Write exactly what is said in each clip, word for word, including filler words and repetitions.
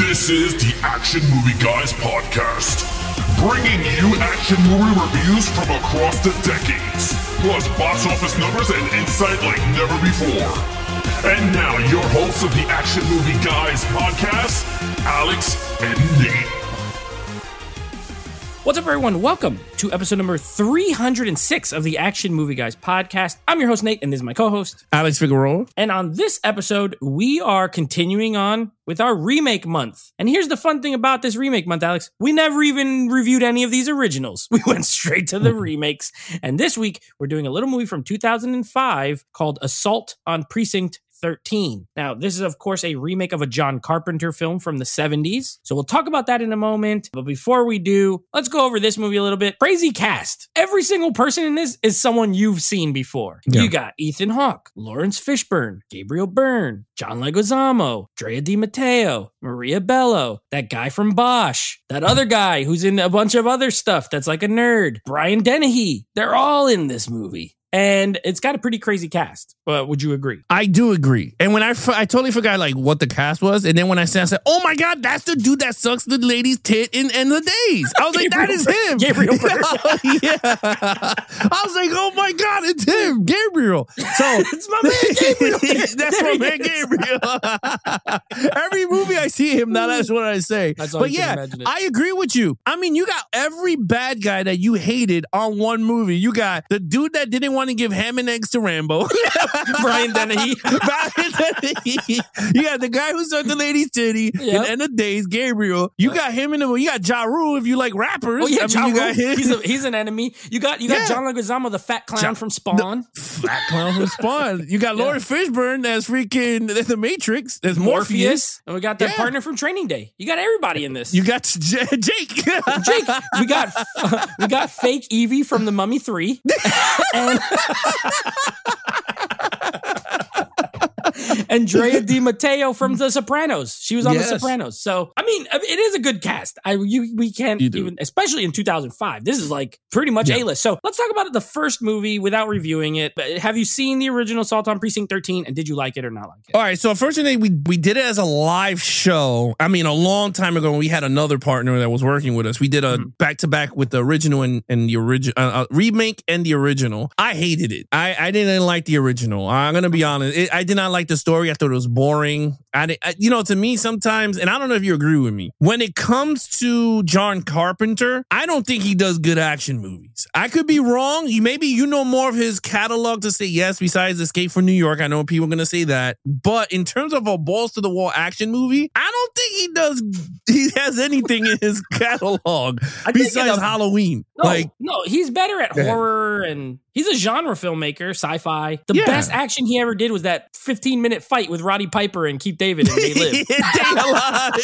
This is the Action Movie Guys podcast, bringing you action movie reviews from across the decades, plus box office numbers and insight like never before. And now, your hosts of the Action Movie Guys podcast, Alex and Nate. What's up, everyone? Welcome to episode number three hundred six of the Action Movie Guys podcast. I'm your host, Nate, and this is my co-host, Alex Figueroa. And on this episode, we are continuing on with our remake month. And here's the fun thing about this remake month, Alex. We never even reviewed any of these originals. We went straight to the remakes. And this week, we're doing a little movie from two thousand five called Assault on Precinct thirteen. Now, this is, of course, a remake of a John Carpenter film from the seventies. So we'll talk about that in a moment. But before we do, let's go over this movie a little bit. Crazy cast. Every single person in this is someone you've seen before. Yeah. You got Ethan Hawke, Lawrence Fishburne, Gabriel Byrne, John Leguizamo, Drea Di Matteo, Maria Bello, that guy from Bosch, that other guy who's in a bunch of other stuff that's like a nerd, Brian Dennehy. They're all in this movie. And it's got a pretty crazy cast. But would you agree? I do agree. And when I, f- I totally forgot like what the cast was. And then when I said, I said, oh my God, that's the dude that sucks the lady's tit in End of Days. I was like, that is him. Gabriel Byrne. Yeah. I was like, oh my God, it's him, Gabriel. So it's my man, Gabriel. That's my man, Gabriel. Every movie I see him, now that's what I say. That's all but you yeah, can imagine it. I agree with you. I mean, you got every bad guy that you hated on one movie. You got the dude that didn't want to give ham and eggs to Rambo. Brian Dennehy. Brian Dennehy. You got the guy who sucked the lady's titty yep. in End of Days, Gabriel. You got him in the you got Ja Rule if you like rappers. Oh yeah, I Ja mean, Rule. He's, a, he's an enemy. You got you got yeah. John Leguizamo, the fat clown ja, from Spawn. Fat clown from Spawn. You got yeah. Lawrence Fishburne as freaking the Matrix. There's Morpheus. Morpheus. And we got that yeah. partner from Training Day. You got everybody in this. You got J- Jake. Jake. We got uh, we got fake Evie from The Mummy three. and And Drea Di Matteo from The Sopranos. She was on yes. The Sopranos. So, I mean, it is a good cast. I you we can't even, especially in two thousand five. This is like pretty much yeah. A-list. So, let's talk about the first movie without reviewing it. But have you seen the original Assault on Precinct thirteen? And did you like it or not like it? All right. So, first thing, we we did it as a live show. I mean, a long time ago when we had another partner that was working with us. We did a mm-hmm. back-to-back with the original and, and the original uh, uh, remake and the original. I hated it. I, I didn't like the original. I'm going to be honest. It, I did not like the story. I thought it was boring. I, I, you know, to me sometimes, and I don't know if you agree with me, when it comes to John Carpenter, I don't think he does good action movies. I could be wrong. You maybe you know more of his catalog to say yes, besides Escape from New York. I know people are going to say that. But in terms of a balls to the wall action movie, I don't think he does. He has anything in his catalog besides Halloween. No, like, no, he's better at horror and he's a genre filmmaker, sci-fi. The yeah. best action he ever did was that fifteen minute fight with Roddy Piper and Keith David in They Live. They Alive.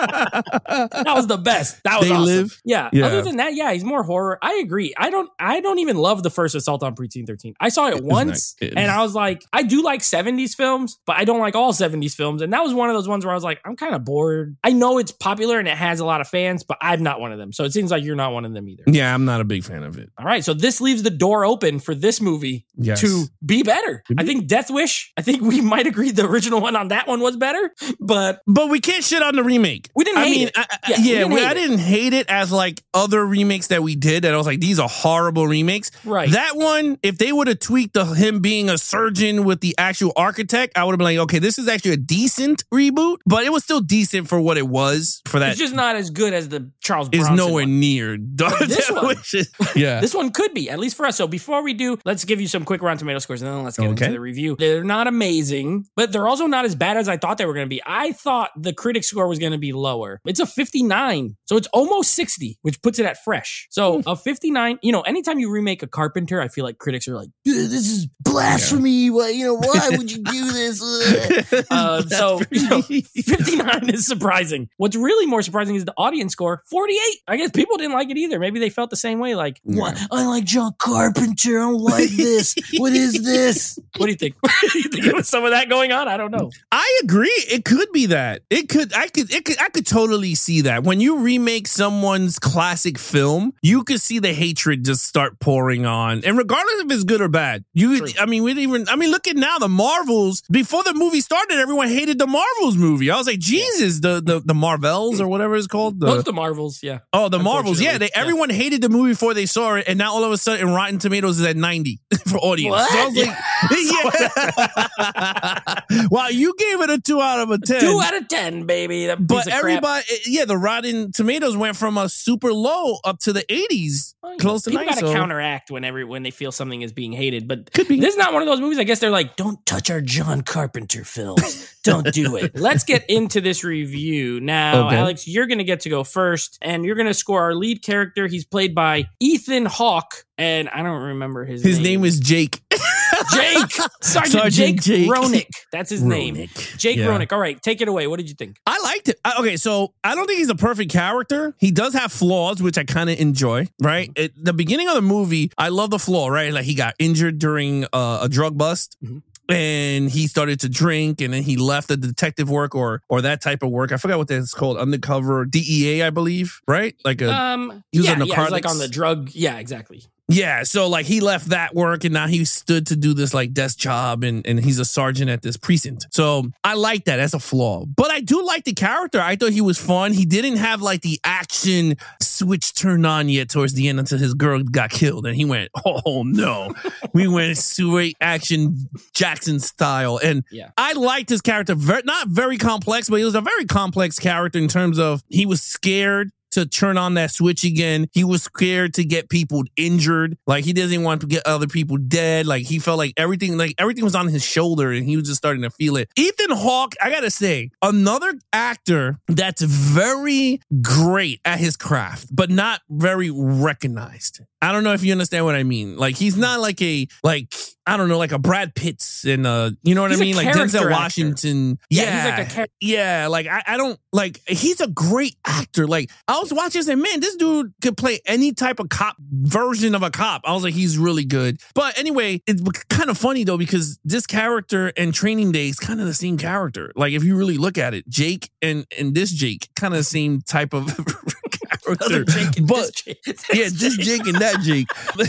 That was the best. That was They awesome. Live? Yeah. yeah. Other than that, yeah, he's more horror. I agree. I don't I don't even love the first Assault on Precinct thirteen. I saw it it's once and I was like, I do like seventies films, but I don't like all seventies films. And that was one of those ones where I was like, I'm kind of bored. I know it's popular and it has a lot of fans, but I'm not one of them. So it seems like you're not one of them either. Yeah, I'm not a big fan of it. All right. So this leaves the door open for this movie yes. to be better. I think Death Wish, I think we might agree the original one on that one was better, but but we can't shit on the remake. We didn't I hate mean, it. I, I, yeah, yeah we didn't we, hate I it. didn't hate it as like other remakes that we did that I was like, these are horrible remakes. Right. That one, if they would have tweaked the him being a surgeon with the actual architect, I would have been like, okay, this is actually a decent reboot, but it was still decent for what it was for that. It's just not as good as the Charles It's Bronson nowhere one. near. This one, yeah. This one could be, at least for us. So before we do, let's give you some quick Rotten Tomato scores and then let's get okay. into the review. They're not amazing, but they're also not as bad as I thought they were going to be. I thought the critic score was going to be lower. It's a fifty-nine. So it's almost sixty, which puts it at fresh. So a fifty-nine, you know, anytime you remake a Carpenter, I feel like critics are like, this is blasphemy. Yeah. Well, you know, why would you do this? uh, so you know, fifty-nine is surprising. What's really more surprising is the audience score, forty-eight. I guess people didn't like it either. Maybe they felt the same way. Like, yeah. what? I like John Carpenter. don't like this. What is this? What do you think? You think there was some of that going on? I don't know. I agree. It could be that. It could. I could. It could. I could totally see that. When you remake someone's classic film, you could see the hatred just start pouring on, and regardless if it's good or bad, you. True. I mean, we didn't even. I mean, look at now the Marvels. Before the movie started, everyone hated the Marvels movie. I was like, Jesus, the the the Marvels or whatever it's called. The, Those the Marvels, yeah. Oh, the Marvels, yeah. They, yeah. Everyone hated the movie before they saw it, and now all of a sudden, Rotten Tomatoes is at ninety for audience. What? So I was like, yeah. Well, you gave it a two out of a ten. Two out of ten, baby. That but everybody, crap. yeah, the Rotten Tomatoes went from a super low up to the eighties, oh, close to ninety. People got to so. counteract whenever when they feel something is being hated. But Could be. This is not one of those movies. I guess they're like, don't touch our John Carpenter films. Don't do it. Let's get into this review now. Okay. Alex, you're going to get to go first, and you're going to score our lead character. He's played by Ethan Hawke, and I don't remember his, his name. His name is Jake. Jake! Sergeant, Sergeant Jake, Jake Ronick. That's his Ronick. name. Jake yeah. Ronick. All right, take it away. What did you think? I liked it. Okay, so I don't think he's a perfect character. He does have flaws, which I kind of enjoy, right? Mm-hmm. At the beginning of the movie, I love the flaw, right? Like he got injured during uh, a drug bust. Mm-hmm. And he started to drink, and then he left the detective work or or that type of work. I forgot what that's called. Undercover D E A, I believe, right? Like a um, he was yeah, a yeah, like on the drug. Yeah, exactly. Yeah, so like he left that work and now he stood to do this like desk job and, and he's a sergeant at this precinct. So I like that as a flaw. But I do like the character. I thought he was fun. He didn't have like the action switch turned on yet towards the end until his girl got killed. And he went, oh no. We went straight action Jackson style. And yeah. I liked his character. Very, not very complex, but he was a very complex character in terms of he was scared to turn on that switch again. He was scared to get people injured. Like he doesn't want to get other people dead. Like he felt like everything, like everything was on his shoulder and he was just starting to feel it. Ethan Hawke, I gotta say, another actor that's very great at his craft, but not very recognized. I don't know if you understand what I mean. Like he's not like a, like, I don't know, like a Brad Pitt's and uh, you know what he's I mean? Like Denzel Washington. Yeah, yeah, he's like a character. Yeah, like I, I don't, like, he's a great actor. Like I was watching and said, man, this dude could play any type of cop version of a cop. I was like, he's really good. But anyway, it's kind of funny though, because this character and Training Day is kind of the same character. Like if you really look at it, Jake and, and this Jake, kind of the same type of character. Jake and but this Jake. yeah, this Jake and that Jake.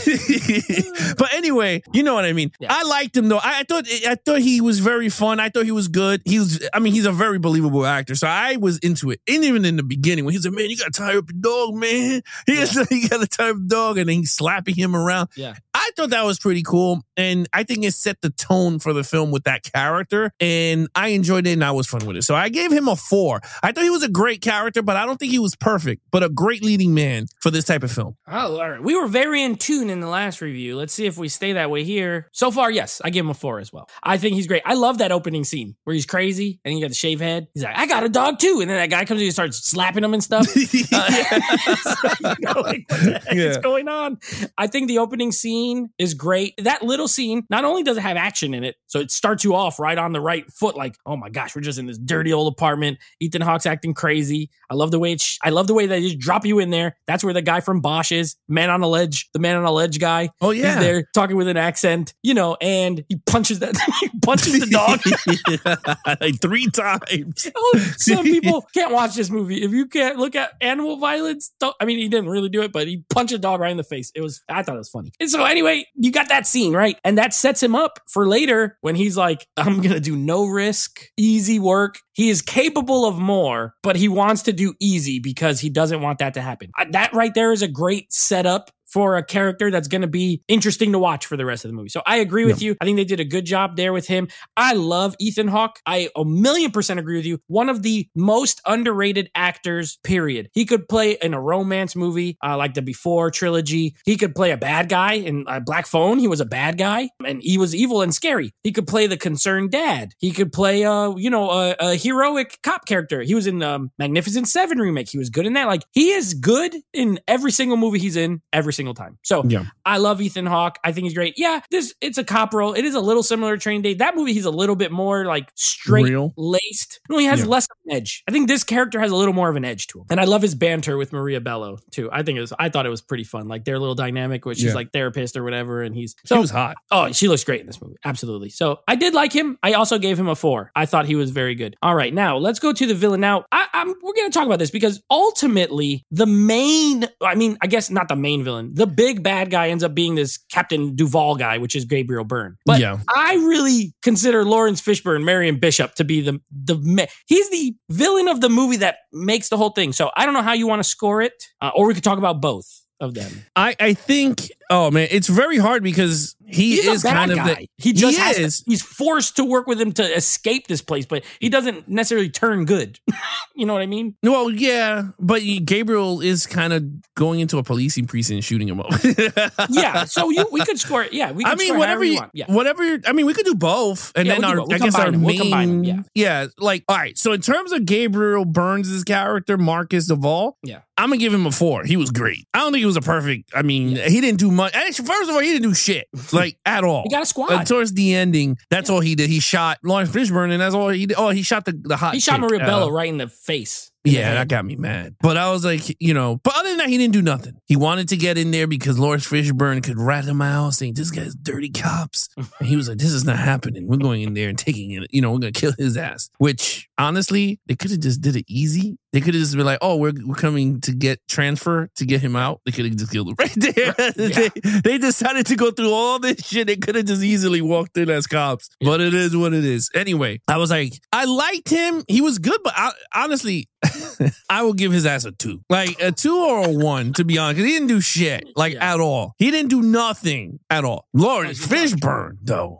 But anyway, you know what I mean. Yeah. I liked him though. I, I thought I thought he was very fun. I thought he was good. He was. I mean, he's a very believable actor. So I was into it. And even in the beginning, when he said, "Man, you got to tie up your dog, man." He yeah. said, "You got to tie up your dog," and then he's slapping him around. Yeah. I thought that was pretty cool. And I think it set the tone for the film with that character. And I enjoyed it and I was fun with it. So I gave him a four. I thought he was a great character, but I don't think he was perfect, but a great leading man for this type of film. Oh, all right. We were very in tune in the last review. Let's see if we stay that way here. So far, yes, I give him a four as well. I think he's great. I love that opening scene where he's crazy and he got the shave head. He's like, I got a dog too. And then that guy comes in and starts slapping him and stuff. uh, you know, like, what the heck yeah. is going on? I think the opening scene is great. That little scene, not only does it have action in it, so it starts you off right on the right foot, like, oh my gosh, we're just in this dirty old apartment. Ethan Hawke's acting crazy. I love the way it's, I love the way they just drop you in there. That's where the guy from Bosch is, man on a ledge, the man on a ledge guy. Oh yeah, he's there talking with an accent, you know, and he punches that, he punches the dog yeah, like three times. Oh, some people can't watch this movie if you can't look at animal violence. Don't, I mean, he didn't really do it, but he punched a dog right in the face. It was, I thought it was funny. And so anyway, you got that scene, right? And that sets him up for later when he's like, I'm going to do no risk, easy work. He is capable of more, but he wants to do easy because he doesn't want that to happen. That right there is a great setup for a character that's going to be interesting to watch for the rest of the movie. So I agree with yeah. you. I think they did a good job there with him. I love Ethan Hawke. I a million percent agree with you. One of the most underrated actors, period. He could play in a romance movie uh, like the Before trilogy. He could play a bad guy in uh, Black Phone. He was a bad guy and he was evil and scary. He could play the concerned dad. He could play, uh, you know, a, a heroic cop character. He was in um, Magnificent Seven remake. He was good in that. Like he is good in every single movie he's in, every single single time. So Yeah. I love Ethan Hawke. I think he's great. Yeah, this it's a cop role. It is a little similar to Training Day. That movie, he's a little bit more like straight Real? laced. No, he has Yeah. less of an edge. I think this character has a little more of an edge to him. And I love his banter with Maria Bello too. I think it was I thought it was pretty fun. Like their little dynamic where she's Yeah. like therapist or whatever. And he's He so was hot. oh, she looks great in this movie. Absolutely. So I did like him. I also gave him a four. I thought he was very good. All right, now let's go to the villain. Now I, I'm we're gonna talk about this because ultimately the main I mean, I guess not the main villain. The big bad guy ends up being this Captain Duvall guy, which is Gabriel Byrne. But Yeah. I really consider Lawrence Fishburne, Marion Bishop, to be the the ma- he's the villain of the movie that makes the whole thing. So I don't know how you want to score it, uh, or we could talk about both of them. I, I think, oh man, it's very hard because he He's is a bad kind of guy. the, he just he has to- is. he's forced to work with him to escape this place, but he doesn't necessarily turn good. You know what I mean? Well, yeah, but he- Gabriel is kind of going into a policing precinct and shooting him up. Yeah. So you we could score it. Yeah, we. Could I mean, score whatever however you, you want. Yeah. whatever. You're, I mean, we could do both, and Yeah, then we'll do our, both. We'll I guess our combine them. We'll main, combine them, yeah. like, all right. So in terms of Gabriel Burns' character, Marcus Duvall, Yeah. I'm gonna give him a four. He was great. I don't think he was a perfect. I mean, he didn't do much. Actually, first of all, he didn't do shit like at all. He got a squad. Uh, towards the ending, that's all he did. He shot Lawrence Fishburne, and that's all he did. Oh, he shot the the hot. He shot chick, Maria uh, Bello right in the face. In the Yeah, head. that got me mad. But I was like, you know, but other than that, he didn't do nothing. He wanted to get in there because Lawrence Fishburne could rat him out, saying, this guy's dirty cops. And he was like, this is not happening. We're going in there and taking it. You know, we're going to kill his ass. Which, honestly, they could have just did it easy. They could have just been like, oh, we're, we're coming to get transfer to get him out. They could have just killed him right there. Yeah. they, they decided to go through all this shit. They could have just easily walked in as cops. Yeah. But it is what it is. Anyway, I was like, I liked him. He was good, but I, honestly, I will give his ass a two. Like a two or a one, to be honest, because he didn't do shit, like Yeah. at all. He didn't do nothing at all. Lawrence Fishburne, though.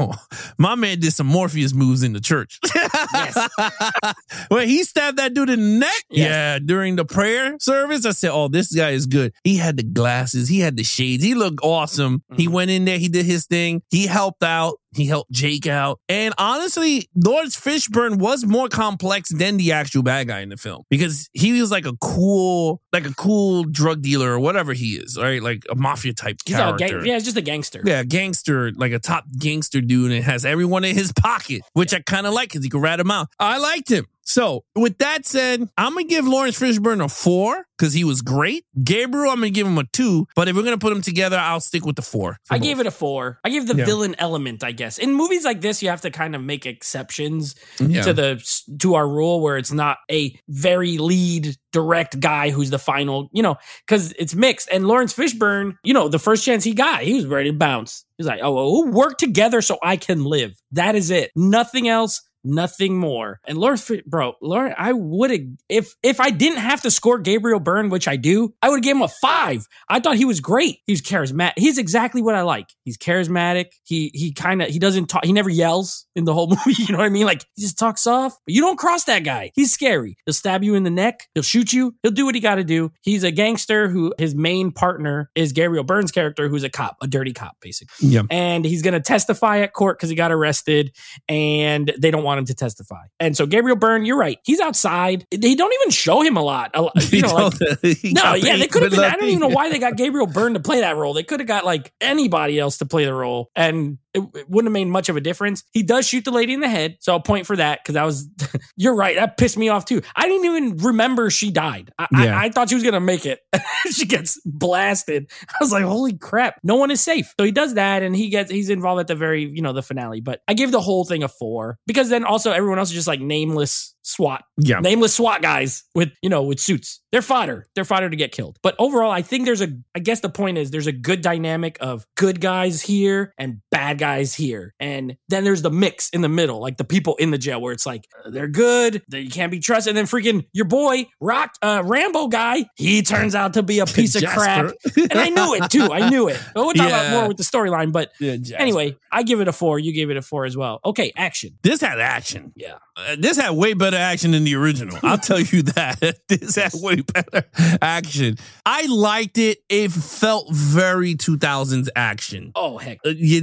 My man did some Morpheus moves in the church. Yes. When he stabbed that dude in the neck, Yes. yeah, during the prayer service, I said, oh, this guy is good. He had the glasses, he had the shades, he looked awesome. He Mhm. went in there, he did his thing, he helped out. He helped Jake out. And honestly, Lawrence Fishburne was more complex than the actual bad guy in the film because he was like a cool, like a cool drug dealer or whatever he is, right? Like a mafia type He's a character. gang- yeah, he's just a gangster. Yeah, gangster, like a top gangster dude, and has everyone in his pocket, which I kind of like because he could rat him out. I liked him. So, with that said, I'm going to give Lawrence Fishburne a four because he was great. Gabriel, I'm going to give him a two. But if we're going to put them together, I'll stick with the four. I gave it a four. I gave the Yeah. villain element, I guess. In movies like this, you have to kind of make exceptions Yeah. to the to our rule where it's not a very lead direct guy who's the final, you know, because it's mixed. And Lawrence Fishburne, you know, the first chance he got, he was ready to bounce. He's like, oh, well, we'll work together so I can live. That is it. Nothing else. Nothing more. And Lawrence, Fish- bro, Lawrence, I would have, if if I didn't have to score Gabriel Byrne, which I do, I would have given him a five. I thought he was great. He's charismatic. He's exactly what I like. He's charismatic. He he kind of, he doesn't talk, he never yells in the whole movie. You know what I mean? Like, he just talks soft, but you don't cross that guy. He's scary. He'll stab you in the neck. He'll shoot you. He'll do what he got to do. He's a gangster who his main partner is Gabriel Byrne's character, who's a cop, a dirty cop, basically. Yeah. And he's going to testify at court because he got arrested and they don't want him to testify. And so Gabriel Byrne, you're right. He's outside. They don't even show him a lot. A lot you know, like, no, yeah, they could have been. I don't even know why they got Gabriel Byrne to play that role. They could have got like anybody else to play the role and it, it wouldn't have made much of a difference. He does shoot the lady in the head. So I'll point for that because that was, you're right. That pissed me off too. I didn't even remember she died. I, Yeah. I, I thought she was going to make it. She gets blasted. I was like, holy crap. No one is safe. So he does that and he gets, he's involved at the very, you know, the finale. But I give the whole thing a four because then also everyone else is just like nameless SWAT. Yeah. Nameless SWAT guys with, you know, with suits. They're fodder. They're fodder to get killed. But overall, I think there's a, I guess the point is there's a good dynamic of good guys here and bad guys here. And then there's the mix in the middle, like the people in the jail where it's like, uh, they're good, they can't be trusted. And then freaking your boy, Rock, uh, Rambo guy, he turns out to be a piece of crap. And I knew it too. I knew it. But we'll talk Yeah. about more with the storyline. But Yeah, Jasper. anyway, I give it a four. You gave it a four as well. Okay, action. This had action. Yeah. Uh, this had way better action than the original. I'll tell you that. This had way better action. I liked it. It felt very two thousands action. Oh, heck. Uh, yeah, this is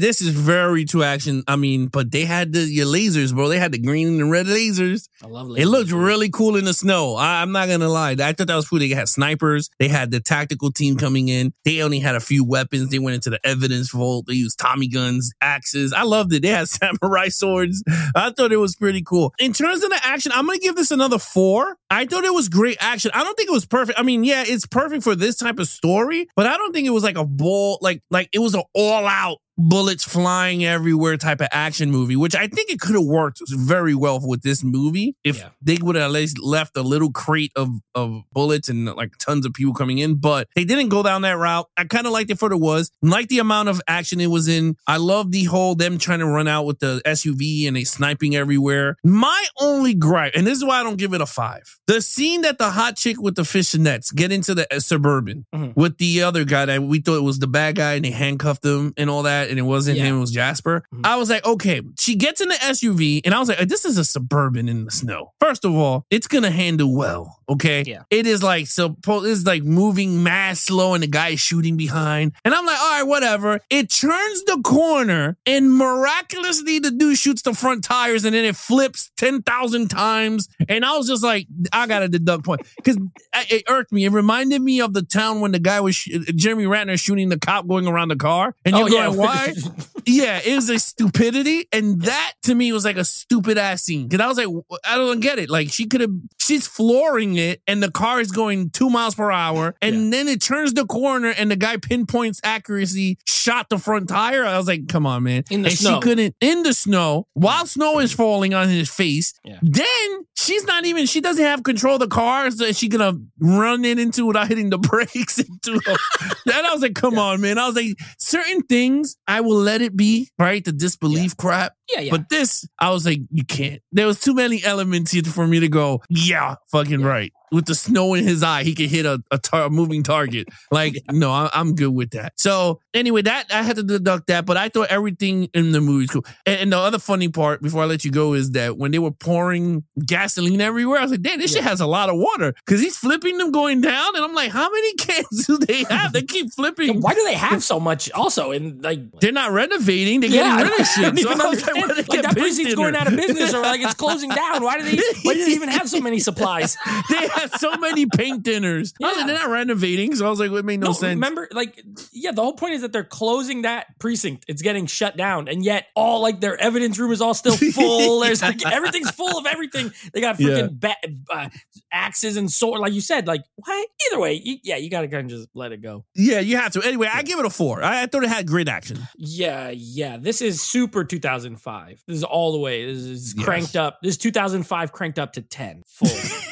very too action. I mean, but they had the your lasers, bro. They had the green and the red lasers. I love lasers. It looked really cool in the snow. I, I'm not gonna lie. I thought that was cool. They had snipers. They had the tactical team coming in. They only had a few weapons. They went into the evidence vault. They used Tommy guns, axes. I loved it. They had samurai swords. I thought it was pretty cool. In terms of the action, I'm gonna give this another four. I thought it was great action. I don't think it was perfect. I mean, yeah, it's perfect for this type of story, but I don't think it was like a ball, like like it was an all-out bullets flying everywhere type of action movie, which I think it could have worked very well with this movie if yeah. they would have at least left a little crate of, of bullets and like tons of people coming in, but they didn't go down that route. I kind of liked it for what it was. Like the amount of action it was in. I love the whole them trying to run out with the S U V and they sniping everywhere. My only gripe, and this is why I don't give it a five, the scene that the hot chick with the fishnets get into the uh, Suburban mm-hmm. with the other guy that we thought was the bad guy and they handcuffed him and all that, and it wasn't yeah. him, it was Jasper. Mm-hmm. I was like, okay, she gets in the S U V and I was like, this is a Suburban in the snow. First of all, it's going to handle well, okay? Yeah. It is like, so it's like moving mad slow and the guy is shooting behind. And I'm like, all right, whatever. It turns the corner and miraculously the dude shoots the front tires and then it flips ten thousand times. And I was just like, I got to deduct point. Because it irked me. It reminded me of the town when the guy was, sh- Jeremy Ratner shooting the cop going around the car. And you're oh, going, yeah. why? Yeah, it was a stupidity. And that to me was like a stupid ass scene. Cause I was like, I don't get it. Like she could have, she's flooring it and the car is going two miles per hour. And yeah. then it turns the corner and the guy pinpoints accuracy, shot the front tire. I was like, come on, man. In the and snow. she couldn't, in the snow, while snow is falling on his face. Yeah. Then she's not even, she doesn't have control of the car. So she gonna run it into without hitting the brakes. Into and I was like, come yeah. on, man. I was like, certain things, I will let it be, right? The disbelief yeah. crap. Yeah, yeah. But this, I was like, you can't. There was too many elements here for me to go, yeah, fucking yeah. right. With the snow in his eye, he could hit a, a, tar- a moving target. Like, yeah. no, I, I'm good with that. So anyway, that I had to deduct that, but I thought everything in the movie was cool. And, and the other funny part, before I let you go, is that when they were pouring gasoline everywhere, I was like, damn, this yeah. shit has a lot of water. Because he's flipping them going down, and I'm like, how many cans do they have? They keep flipping. Why do they have so much also? And like, they're not renovating. They're yeah, getting rid of shit. So I was like, why like that precinct's going out of business, or like it's closing down. Why do they? Why do they even have so many supplies? They have so many paint dinners. Yeah. I was like, they're not renovating, so I was like, well, it made no, no sense. Remember, like, yeah, the whole point is that they're closing that precinct. It's getting shut down, and yet all like their evidence room is all still full. There's like everything's full of everything. They got freaking yeah. ba- uh, axes and sword, like you said. Like, what? Either way, you, yeah, you gotta kind of just let it go. Yeah, you have to. Anyway, I give it a four. I, I thought it had great action. Yeah, yeah. This is super two thousand five. This is all the way. This is yes. cranked up. This is two thousand five cranked up to ten. Full.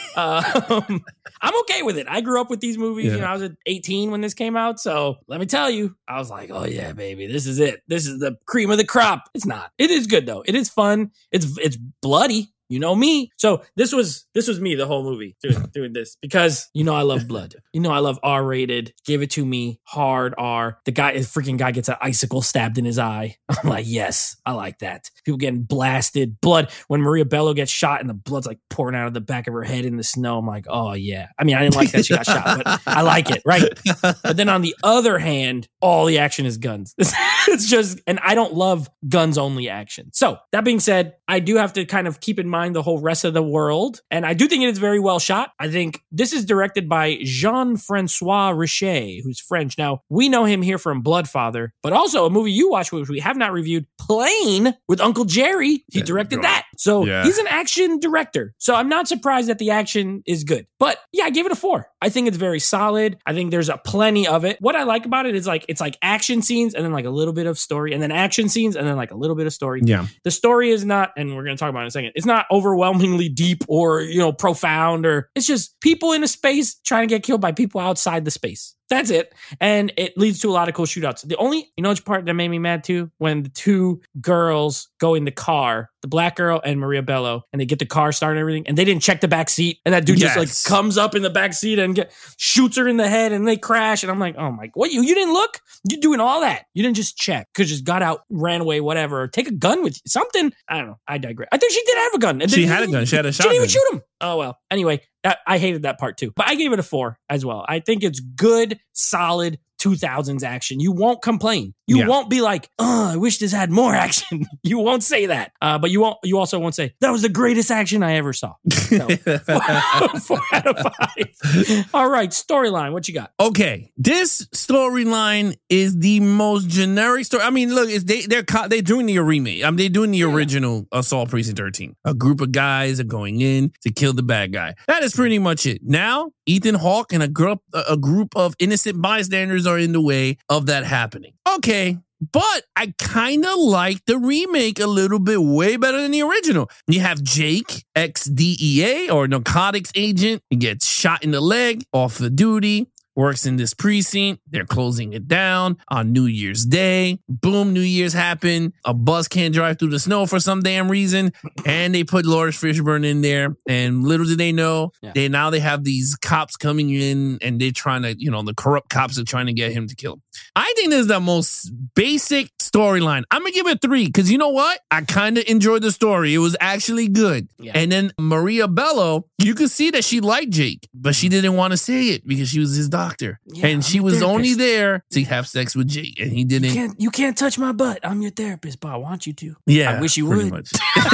um, I'm okay with it. I grew up with these movies. Yeah. You know, I was eighteen when this came out. So let me tell you, I was like, oh yeah, baby, this is it. This is the cream of the crop. It's not. It is good though. It is fun. It's it's bloody. You know me. So this was this was me the whole movie doing, doing this because, you know, I love blood. You know, I love R-rated. Give it to me. Hard R. The guy, the freaking guy gets an icicle stabbed in his eye. I'm like, yes, I like that. People getting blasted. Blood. When Maria Bello gets shot and the blood's like pouring out of the back of her head in the snow. I'm like, oh, yeah. I mean, I didn't like that she got shot, but I like it, right? But then on the other hand, all the action is guns. It's just, and I don't love guns only action. So that being said, I do have to kind of keep in mind the whole rest of the world. And I do think it is very well shot. I think this is directed by Jean-Francois Richer, who's French. Now, we know him here from Bloodfather, but also a movie you watched, which we have not reviewed, Plane with Uncle Jerry. He directed that. So yeah. he's an action director. So I'm not surprised that the action is good. But yeah, I gave it a four. I think it's very solid. I think there's a plenty of it. What I like about it is like, it's like action scenes and then like a little bit of story and then action scenes and then like a little bit of story. Yeah. The story is not, and we're going to talk about it in a second, it's not overwhelmingly deep or, you know, profound, or it's just people in a space trying to get killed by people outside the space. That's it. And it leads to a lot of cool shootouts. The only, you know which part that made me mad too? When the two girls go in the car, the black girl and Maria Bello, and they get the car started and everything, and they didn't check the back seat. And that dude yes. just like comes up in the back seat and get, shoots her in the head and they crash. And I'm like, oh my, what? You, you didn't look? You're doing all that. You didn't just check. Could just got out, ran away, whatever. Or take a gun with you. Something. I don't know. I digress. I think she did have a gun. And she had a gun. She had a shotgun. She didn't even shoot him. Oh, well. Anyway, that, I hated that part too. But I gave it a four as well. I think it's good, solid, two thousands action. You won't complain. You Yeah. won't be like, oh, I wish this had more action. You won't say that. Uh, but you won't. You also won't say, that was the greatest action I ever saw. So, four, four out of five. All right, storyline. What you got? Okay, this storyline is the most generic story. I mean, look, it's they they're co- they're doing the remake. I mean, they're doing the original Assault Precinct thirteen. A group of guys are going in to kill the bad guy. That is pretty much it. Now, Ethan Hawke and a group a group of innocent bystanders are in the way of that happening. Okay. But I kind of like the remake a little bit way better than the original. You have Jake, ex-D E A or narcotics agent. He gets shot in the leg, off the duty, works in this precinct. They're closing it down on New Year's Day. Boom, New Year's happen. A bus can't drive through the snow for some damn reason. And they put Lawrence Fishburne in there. And little did they know, yeah. they now they have these cops coming in and they're trying to, you know, the corrupt cops are trying to get him to kill him. I think this is the most basic storyline. I'm going to give it three because you know what? I kind of enjoyed the story. It was actually good. Yeah. And then Maria Bello, you could see that she liked Jake, but she didn't want to say it because she was his doctor. Yeah, and she was only there to have sex with Jake, and he didn't. You can't, you can't touch my butt. I'm your therapist, but I want you to. Yeah. I wish you would. Much.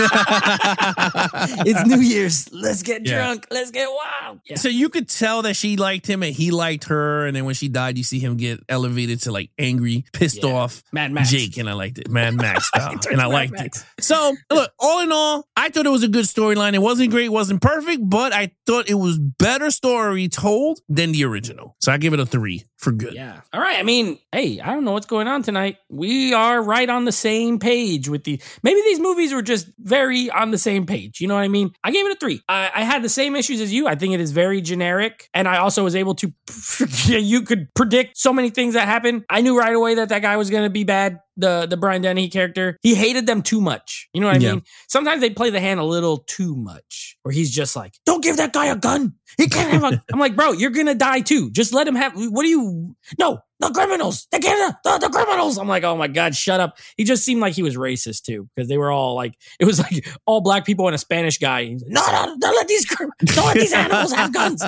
It's New Year's. Let's get Yeah. drunk. Let's get wild. Yeah. So you could tell that she liked him and he liked her. And then when she died, you see him get elevated to like angry, pissed Yeah. off Mad Max. Jake. And I liked it. Mad Max style. He and I Mad liked Max. it. So look, all in all, I thought it was a good storyline. It wasn't great, wasn't perfect, but I thought it was better story told than the original. So I give it a three for good. Yeah. All right. I mean, hey, I don't know what's going on tonight. We are right on the same page with the. Maybe these movies were just very on the same page. You know what I mean? I gave it a three. I, I had the same issues as you. I think it is very generic, and I also was able to. You could predict so many things that happen. I knew right away that that guy was going to be bad. The the Brian Dennehy character, he hated them too much. You know what I Yeah. mean? Sometimes they play the hand a little too much, where he's just like, "Don't give that guy a gun. He can't have a." I'm like, bro, you're gonna die too. Just let him have. What do you? No, the criminals. They can't. The, the criminals. I'm like, oh my god, shut up. He just seemed like he was racist too, because they were all like, it was like all black people and a Spanish guy. He's like, no, no, don't let these crim- don't let these animals have guns.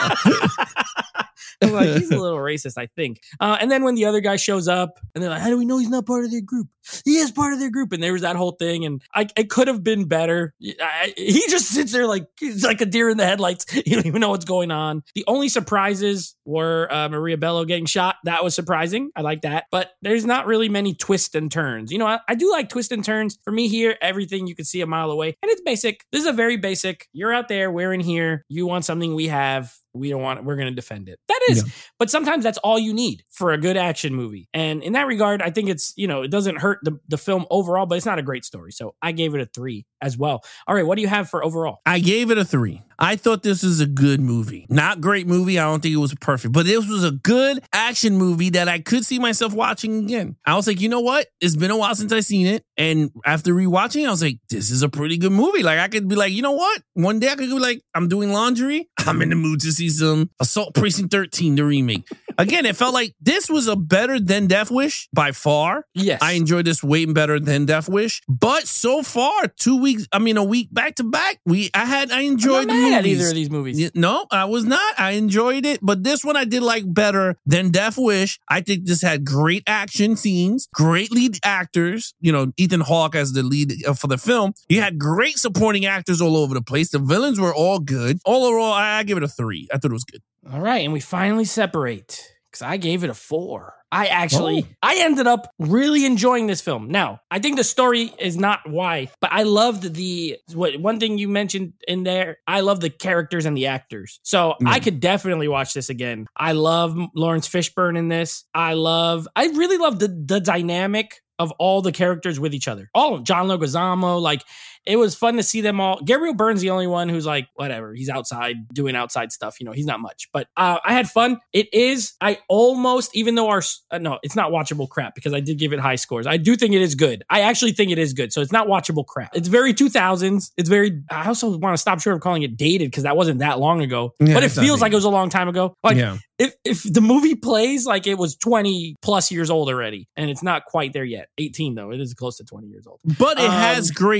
I'm like, he's a little racist, I think. Uh, and then when the other guy shows up, and they're like, how do we know he's not part of their group? He is part of their group. And there was that whole thing, and I, it could have been better. I, he just sits there like he's like a deer in the headlights. You don't even know what's going on. The only surprises were uh, Maria Bello getting shot. That was surprising. I like that. But there's not really many twists and turns. You know, I, I do like twists and turns. For me here, everything you can see a mile away. And it's basic. This is a very basic. You're out there, we're in here. You want something we have. We don't want it. We're going to defend it. That is, yeah. But sometimes that's all you need for a good action movie. And in that regard, I think it's, you know, it doesn't hurt the, the film overall, but it's not a great story. So I gave it a three as well. All right. What do you have for overall? I gave it a three. I thought this was a good movie. Not great movie. I don't think it was perfect, but this was a good action movie that I could see myself watching again. I was like, you know what? It's been a while since I've seen it. And after rewatching, I was like, this is a pretty good movie. Like I could be like, you know what? One day I could be like, I'm doing laundry. I'm in the mood to see some Assault Precinct thirteen, the remake. Again, it felt like this was a better than Death Wish by far. Yes. I enjoyed this way better than Death Wish. But so far, two weeks, I mean, a week back to back, we I had I enjoyed the movies. At either of these movies. No, I was not. I enjoyed it. But this one I did like better than Death Wish. I think this had great action scenes, great lead actors. You know, Ethan Hawke as the lead for the film. You had great supporting actors all over the place. The villains were all good. Overall, I, I give it a three. I thought it was good. All right, and we finally separate because I gave it a four. I actually, oh. I ended up really enjoying this film. Now, I think the story is not why, but I loved the, what one thing you mentioned in there, I love the characters and the actors. So mm. I could definitely watch this again. I love Lawrence Fishburne in this. I love, I really love the, the dynamic of all the characters with each other. All of them. John Leguizamo, like, it was fun to see them all. Gabriel Byrne's the only one who's like, whatever, he's outside doing outside stuff. You know, he's not much. But uh, I had fun. It is, I almost, even though our, uh, no, it's not watchable crap because I did give it high scores. I do think it is good. I actually think it is good. So it's not watchable crap. It's very two thousands. It's very, I also want to stop short of calling it dated because that wasn't that long ago. Yeah, but it feels like it was a long time ago. Like, yeah. if, if the movie plays like it was twenty plus years old already, and it's not quite there yet. eighteen though. It is close to twenty years old. But it um, has great replay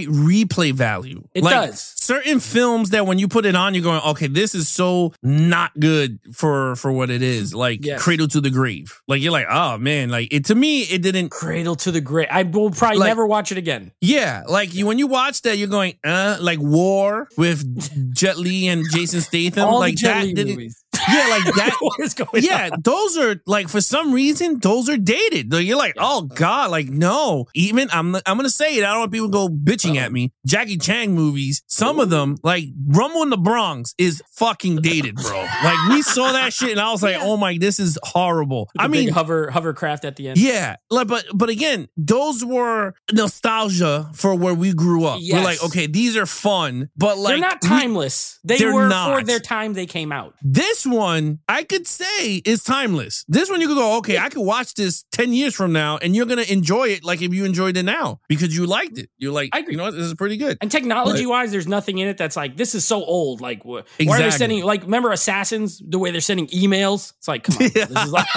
replay value. It like, does. Certain films that when you put it on, you're going, okay, this is so not good for for what it is. Like Yes. Cradle to the Grave. Like you're like, oh man, like it to me, it didn't. Cradle to the Grave. I will probably Like- never watch it again. Yeah, like you when you watch that, you're going, uh, like War with Jet Li and Jason Statham. All like the Jet that Li didn't. movies. Yeah, like that. What is going Yeah, on? those are like for some reason those are dated. Like, you're like, oh god, like no. Even I'm I'm gonna say it. I don't want people to go bitching at me. Jackie Chan movies, some of them, like Rumble in the Bronx, is fucking dated, bro. Like we saw that shit and I was like, oh my, this is horrible. The I mean, big hover hovercraft at the end. yeah, like, but but again, those were nostalgia for where we grew up. Yes. We're like, okay, these are fun, but like They're not we- timeless. They they're were not. for their time they came out. This one, I could say is timeless. This one, you could go, okay, I could watch this ten years from now and you're going to enjoy it like if you enjoyed it now because you liked it. You're like, I agree. you know what? This is pretty good. And technology wise, there's nothing in it that's like, this is so old. Like, wh- why are they Exactly. sending, like, remember Assassins, the way they're sending emails? It's like, come on. Yeah. This is like,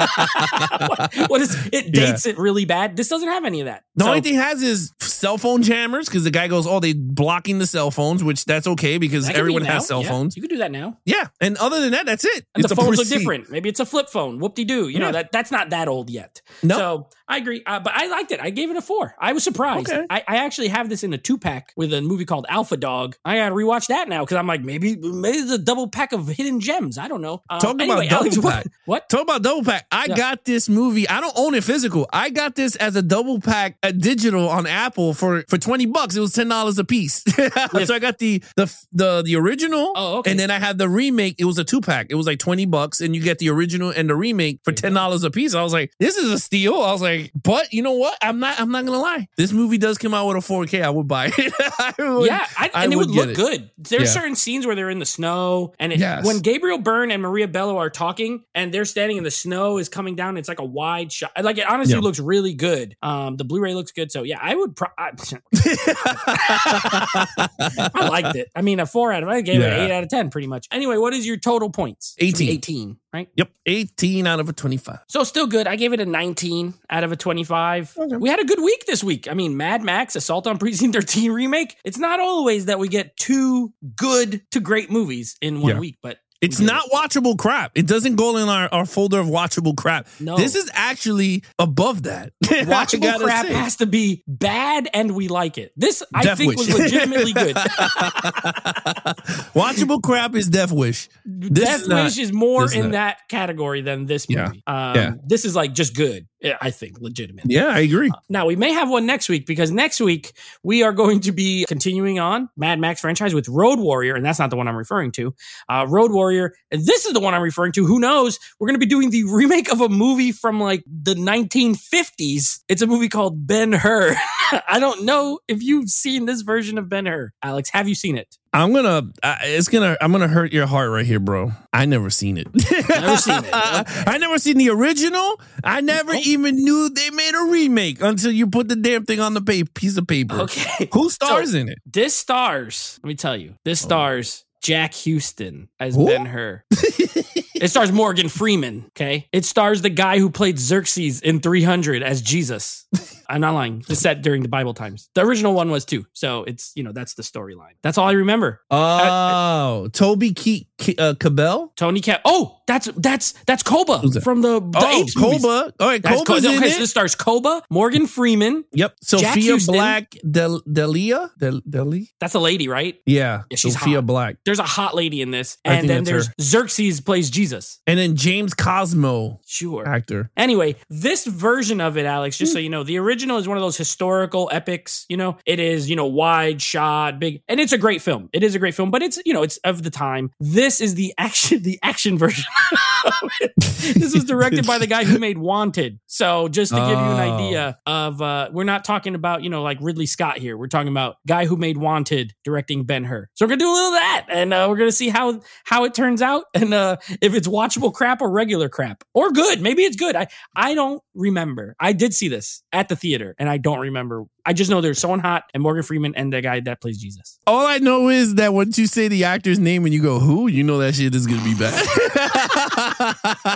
what, what is, it dates it really bad. This doesn't have any of that. The So- only thing it has is cell phone jammers because the guy goes, oh, they blocking the cell phones, which that's okay because that can be everyone now. has cell Yeah, phones. You can do that now. Yeah. And other than that, that's it. And It's the a phones proceed. look different. Maybe it's a flip phone. Whoop-de-doo. You know, Yeah. that that's not that old yet. No. So I agree. Uh, but I liked it. I gave it a four. I was surprised. Okay. I, I actually have this in a two-pack with a movie called Alpha Dog. I got to rewatch that now because I'm like, maybe maybe it's a double pack of hidden gems. I don't know. Um, Talk about anyway, double Alex, pack. What? what? Talk about double pack. I Yeah. got this movie. I don't own it physical. I got this as a double pack, a digital on Apple for for twenty bucks. It was ten dollars a piece. So I got the the the the original. Oh, okay. And then I had the remake. It was a two pack. It was like twenty bucks, and you get the original and the remake for ten dollars a piece. I was like, this is a steal. I was like, but you know what? I'm not. I'm not gonna lie. This movie does come out with a four K. I would buy it. I would, Yeah, I, I and it would get look it. good. There's Yeah. certain scenes where they're in the snow, and it, Yes. when Gabriel Byrne and Maria Bello are talking, and they're standing in the snow is coming down. It's like a wide shot. Like it honestly Yeah. looks really good. Um, the Blu-ray looks good. So yeah, I would. Pro- I, I liked it. I mean, a four out of I gave it Yeah. an eight out of ten, pretty much. Anyway, what is your total points? Should be eighteen. eighteen, right? Yep, eighteen out of a twenty-five. So still good. I gave it a nineteen out of a twenty-five. Okay. We had a good week this week. I mean, Mad Max, Assault on Precinct thirteen remake. It's not always that we get two good to great movies in one Yeah. week, but It's we did not watchable crap. It doesn't go in our, our folder of watchable crap. No. This is actually above that. it. I Watchable gotta crap say. has to be bad and we like it. This, I Death think, Wish. was legitimately good. Watchable crap is Death Wish. This Death is not- Wish is more this is in not. that category than this Yeah. movie. Um, Yeah. This is like just good, I think, legitimate. Yeah, I agree. Now, we may have one next week because next week we are going to be continuing on Mad Max franchise with Road Warrior, and that's not the one I'm referring to. Uh, Road Warrior, and this is the one I'm referring to. Who knows? We're going to be doing the remake of a movie from like the nineteen fifties. It's a movie called Ben-Hur. I don't know if you've seen this version of Ben-Hur. Alex, have you seen it? I'm gonna. Uh, it's gonna. I'm gonna hurt your heart right here, bro. I never seen it. Never seen it. I never seen the original. I never Oh. even knew they made a remake until you put the damn thing on the pa- piece of paper. Okay. Who stars So, in it? This stars, let me tell you, this stars Jack Houston as Who? Ben-Hur. It stars Morgan Freeman, okay? It stars the guy who played Xerxes in three hundred as Jesus. I'm not lying. It's set during the Bible times. The original one was too. So it's, you know, that's the storyline. That's all I remember. Oh, Toby Ke- Ke- uh, Cabell. Tony Cap. Oh, that's that's that's Koba Who's that? from the, the Oh, Apes movies. Koba. All right, That's Koba's Koba. in Okay, it. so this stars Koba, Morgan Freeman. Yep. Jack Sophia Houston. Black Del Delia Del Deli. That's a lady, right? Yeah. Yeah, she's Sophia hot. Black. There's a hot lady in this. I And think then that's there's her. Xerxes plays Jesus. And then James Cosmo, Sure. actor. Anyway, this version of it, Alex, just so you know, the original is one of those historical epics. You know, it is, you know, wide shot, big, and it's a great film. It is a great film, but it's, you know, it's of the time. This is the action, the action version of it. This was directed by the guy who made Wanted. So just to give you an Oh. idea of, uh, we're not talking about, you know, like Ridley Scott here. We're talking about guy who made Wanted directing Ben-Hur. So we're gonna do a little of that, and uh, we're gonna see how how it turns out, and uh, if it's watchable crap or regular crap or good. Maybe it's good. I I don't remember. I did see this at the theater, and I don't remember. I just know there's someone hot and Morgan Freeman and the guy that plays Jesus. All I know is that once you say the actor's name and you go, who, you know that shit is going to be bad.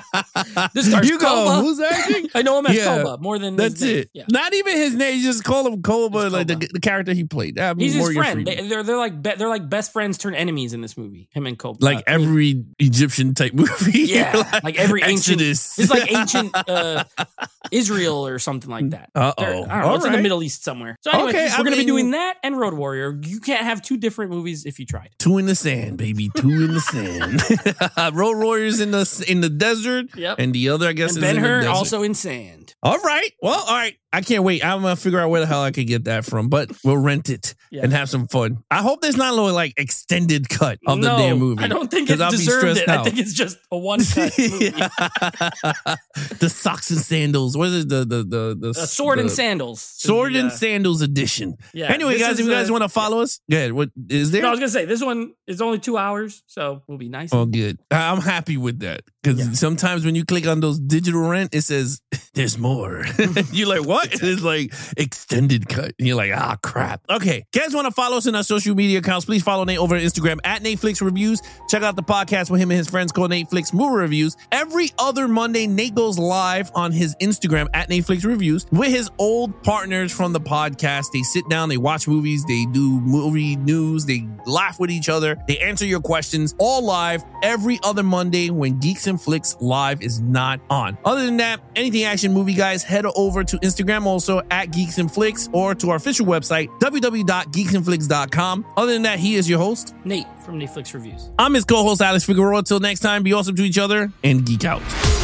This stars You go, Koba. who's acting? I know him as Yeah. Koba more than That's his name. it. Yeah. Not even his name. You just call him Koba, It's like the, Koba. the character he played. That He's his Morgan friend. Freeman. They, they're they're like be, they're like best friends turned enemies in this movie. Him and Koba. Like Uh, I mean, every Egyptian type movie. yeah, like, every ancient. Exodus. It's like ancient uh, Israel or something like that. Uh-oh. They're- I don't know. All It's in the right. Middle East somewhere. So anyway, Okay, we're I going to be mean- doing that and Road Warrior. You can't have two different movies if you tried. Two in the sand, baby. Two in the sand. Road Warriors in the in the desert. Yep. And the other, I guess, And is in the Ben-Hur desert. also in sand. All right. Well, all right. I can't wait. I'm gonna figure out where the hell I could get that from, but we'll rent it Yeah. and have some fun. I hope there's not a little like extended cut of the No, damn movie. I don't think it 'Cause I'll be deserved stressed it. I out. think it's just a one cut movie. The socks and sandals. What is it? The the the the Uh, sword the and sandals. is Sword the, and uh, sandals edition. Yeah, Anyway, this guys, is if you guys a- want to follow us, good. What is there? No, I was gonna say this one is only two hours, so we'll be nice. Oh, good. I- I'm happy with that because Yeah. sometimes when you click on those digital rent, it says there's more. You're like, what? And it's like extended cut. And you're like, ah, crap. Okay, guys, want to follow us in our social media accounts? Please follow Nate over on Instagram at Netflix Reviews. Check out the podcast with him and his friends called Netflix Movie Reviews. Every other Monday, Nate goes live on his Instagram at Netflix Reviews with his old partners from the podcast. They sit down, they watch movies, they do movie news, they laugh with each other, they answer your questions, all live every other Monday when Geeks and Flicks Live is not on. Other than that, anything action movie, guys, head over to Instagram also at Geeks and Flicks or to our official website, w w w dot geeks and flicks dot com. Other than that, he is your host. Nate from Netflix Reviews. I'm his co-host, Alex Figueroa. Till next time, be awesome to each other and geek out.